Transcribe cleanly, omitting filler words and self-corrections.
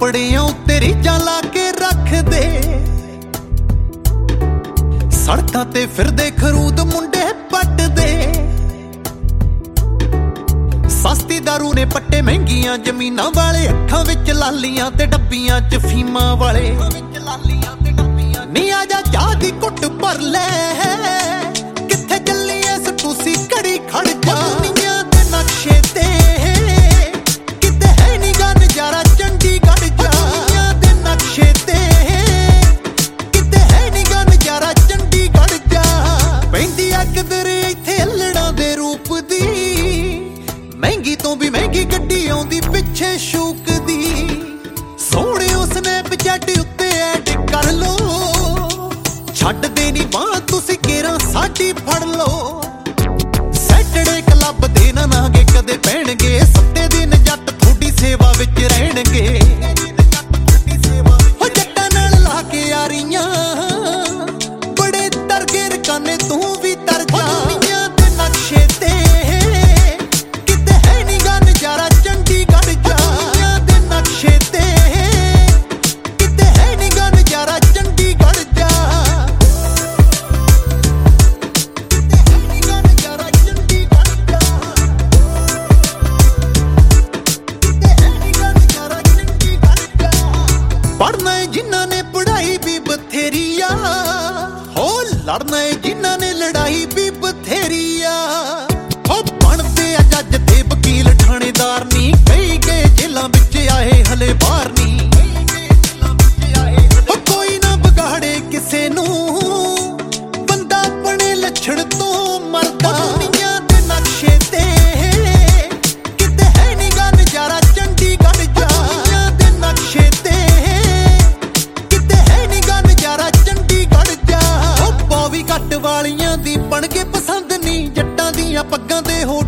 ਕੱਪੜਿਆਂ ਉੱਤੇ ਰੀਝਾਂ ਲਾ ਕੇ ਰੱਖਦੇ, ਸੜਕਾਂ ਤੇ ਫਿਰਦੇ ਖਰੂਦ ਮੁੰਡੇ ਪੱਟਦੇ। ਸਸਤੀ ਦਾਰੂ ਨੇ ਪੱਟੇ ਮਹਿੰਗੀਆਂ ਜ਼ਮੀਨਾਂ ਵਾਲੇ, ਅੱਖਾਂ ਵਿੱਚ ਲਾਲੀਆਂ ਤੇ ਡੱਬੀਆਂ ਚ ਫੀਮਾਂ ਵਾਲੇ। ਨੀ ਆ ਜਾ ਚਾਹ ਦੀ ਘੁੱਟ ਭਰ ਲੈ, ਕਿੱਥੇ ਚੱਲੀ ਐ ਸਟੂਸੀ ਘੜੀ ਖੜ ਜਾ। ਦੁਨੀਆਂ ਦੇ ਨਕਸ਼ੇ ਤੇ ਕਿਤੇ ਹੈ ਨੀ ਗਾ ਨਜ਼ਾਰਾ ਚੰਡੀਗੜ੍ਹ ਜਾ। ਦੁਨੀਆਂ ਦੇ ਨਕਸ਼ੇ ਤੇ ਕਿਤੇ ਹੈ ਨੀ ਗਾ ਨਜ਼ਾਰਾ ਚੰਡੀਗੜ੍ਹ ਜਾ। ਪੈਂਦੀ ਆ ਕਿਧਰ ਇੱਥੇ ਅਲੜਾਂ ਦੇ ਰੂਪ ਦੀ, ਮਹਿੰਗੀ ਤੋਂ ਵੀ ਮਹਿੰਗੀ ਗੱਡੀ ਆਉਂਦੀ ਪਿੱਛੇ ਸ਼ੂਕ ਦੀ। ਸੋਹਣਿਓ ਸਨੈਪਚੈਟ ਉੱਤੇ ਐਡ ਕਰ ਲੋ, ਛੱਡਦੇ ਨੀ ਬਾਂਹ ਤੁਸੀਂ ਕੇਰਾਂ ਸਾਡੀ ਫੜ ਲੋ। ਸੈਟਰਡੇ ਕਲੱਬ ਦੇ ਨਾ ਨਾਗੇ ਕਦੇ ਪੈਣਗੇ, ਸੱਤੇ ਦਿਨ ਜੱਟ ਤੁਹਾਡੀ ਸੇਵਾ ਵਿੱਚ ਰਹਿਣਗੇ। ਹੋ ਜੱਟਾਂ ਨਾਲ ਲਾ ਕੇ ਯਾਰੀਆਂ, ਬੜੇ ਤਰਗੇ ਰਕਾਨੇ ਤੂੰ ਵੀ ਤਰ ਜਾ। ਦੁਨੀਆਂ ਦੇ ਨਕਸ਼ੇ ਤੇ ਕਿਤੇ ਹੈ ਨੀ ਗਾ ਨਜ਼ਾਰਾ ਚੰਡੀਗੜ੍ਹ ਜਾ। ਦੁਨੀਆਂ ਦੇ ਨਕਸ਼ੇ ਤੇ ਕਿਤੇ ਹੈ ਨੀ ਗਾ ਨਜ਼ਾਰਾ ਚੰਡੀਗੜ੍ਹ ਜਾ। ਪੜ੍ਹਨਾ ਏ ਜਿਨ੍ਹਾਂ ਨੇ ਪੜ੍ਹਾਈ ਵੀ ਬਥੇਰੀ ਆ, ਹੋ ਲੜਨਾ ਏ ਜਿਨ੍ਹਾਂ ਨੇ ਲੜਾਈ ਵੀ ਬਥੇਰੀ ਆ। ਹੋ ਬਣਦੇ ਆ ਜੱਜ ਤੇ ਵਕੀਲ ਥਾਣੇਦਾਰ ਨੀ, ਕਈ ਗਏ ਜੇਲਾਂ ਵਿੱਚ ਆਏ ਹਲੇ ਬਾਹਰ ਨੀ। ਹੋ ਕੋਈ ਨਾ ਵਿਗਾੜੇ ਕਿਸੇ ਨੂੰ, ਬੰਦਾ ਆਪਣੇ ਲੱਛਣ ਤੋਂ ਮਰਦਾ। ਦੁਨੀਆਂ ਦੇ ਨਕਸ਼ੇ ਤੇ ਕਿਤੇ ਹੈ ਨੀ ਗਾ ਨਜ਼ਾਰਾ ਚੰਡੀਗੜ੍ਹ ਜਾ। ਦੁਨੀਆਂ ਦੇ ਨਕਸ਼ੇ ਤੇ ਕਿਤੇ ਹੈ ਨੀ ਗਾ ਨਜ਼ਾਰਾ ਚੰਡੀਗੜ੍ਹ ਜਾ। ਉਹ ਬੌਵੀ ਕੱਟ ਵਾਲੀਆਂ ਦੀ ਬਣ ਕੇ ਪਸੰਦ ਨੀ, ਜੱਟਾਂ ਦੀਆਂ ਪੱਗਾਂ ਤੇ ਹੋ